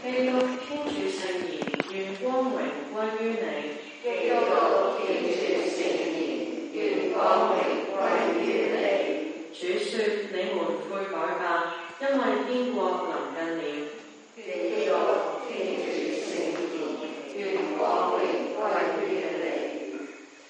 基督天主聖言，願光榮歸於你。 基督天主聖言，願光榮歸於你。 主說：你們悔改吧，因為天國臨近了。 基督天主聖言，願光榮歸於你。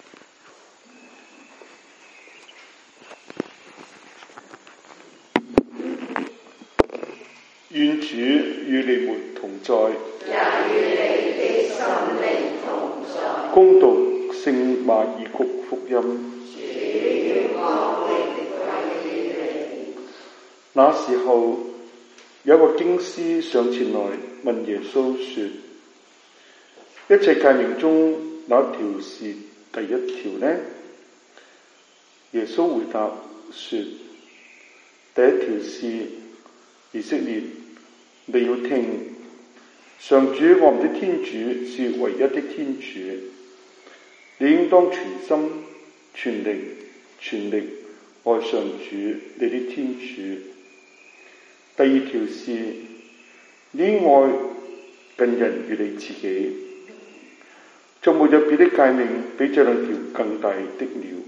願主與你們同在， 也與你的心靈同在。 恭讀聖馬爾谷福音。 主願光榮歸於你。 那時候，有一個經師上前來問耶穌說：一切誡命中哪條是第一條呢？耶穌回答說：第一條是以色列，你要聽，上主我們的天主是唯一的天主，你應當全心、全靈、全力愛上主你的天主。第二條是你愛近人如你自己，就沒有別的誡命比這兩條更大的了。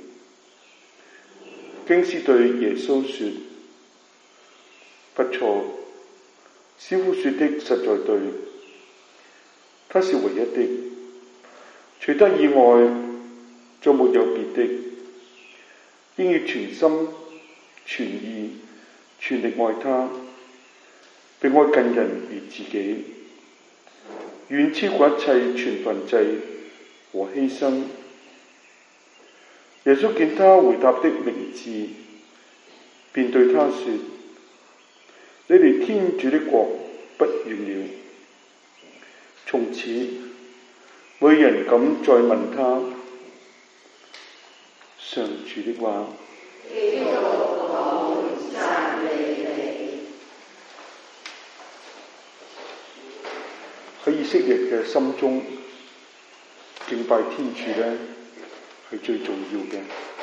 經師對耶穌說：不錯，師傅說的實在對，他是唯一的，除他以外就沒有別的，應要全心、全意、全力愛他，並愛近人如自己，遠超過一切全燔祭和犧牲。耶穌見他回答的明智，便對他說：你離天主的國不遠了。從此，沒人敢再問他。上主的話。 基督，我們讚美你。 喺以色列嘅心中，敬拜天主呢係最重要嘅。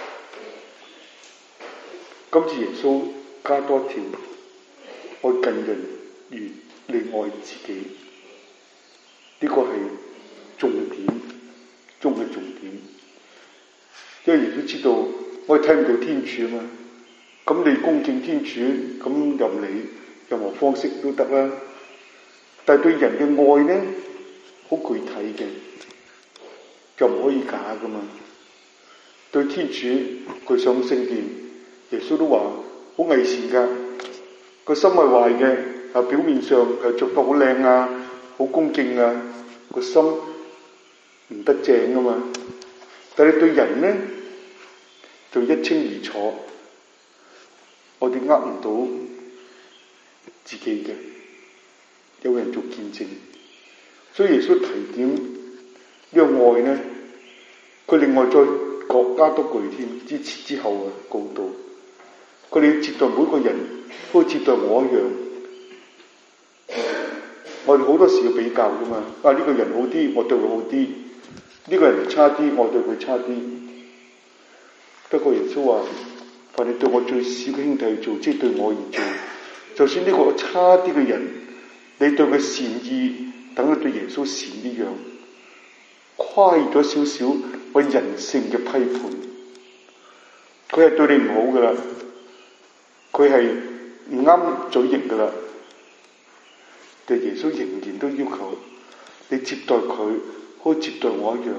今次耶穌加多條，愛近人如你愛自己，呢個係重點中嘅重點。因為耶穌知道我哋睇唔到天主啊嘛，咁你恭敬天主，咁任何方式都得啦。但係對人嘅愛呢，好具體嘅，就唔可以假噶嘛。對天主佢上聖殿，耶穌都話好偽善噶，個心係壞嘅，啊表面上係着得好靚啊，好恭敬啊，個心唔得正噶嘛。但係對人呢，就一清二楚，我哋呃唔到自己嘅，有人做見證。所以耶穌提點呢個愛呢，佢另外再加多句添，之後啊告導，佢哋要接待每個人，好似接待我一樣。我哋好多時要比較噶嘛，呢個人好啲，我對佢好啲；呢個人差啲，我對佢差啲。不過耶穌話：凡你對我最小嘅兄弟做，即係對我而做。就算呢個差啲嘅人，你對佢善意，等佢對耶穌善一樣，跨越咗少少我人性嘅批判。佢係對你唔好噶啦，佢係唔啱嘴型噶啦，但耶穌仍然都要求你接待佢，好似接待我一樣。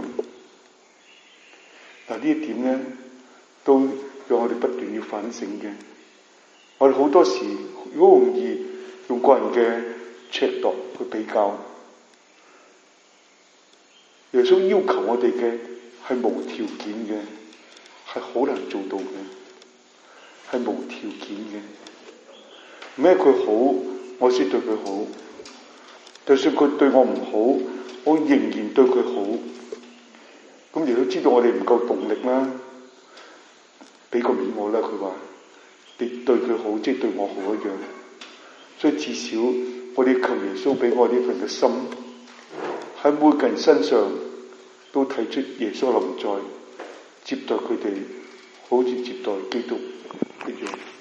嗱，呢一點咧，都讓我哋不斷要反省嘅。我哋好多時好容易用個人嘅尺度去比較。耶穌要求我哋嘅係無條件嘅，係好難做到嘅，係無條件嘅。唔係佢好，我先對佢好；就算佢對我唔好，我仍然對佢好。咁耶穌知道我哋唔夠動力啦，俾個面我啦。佢話：你對佢好，即係對我好一樣。所以至少我哋求耶穌俾我呢份嘅心，喺每個人身上都睇出耶穌臨在，接待佢哋，好似接待基督一樣。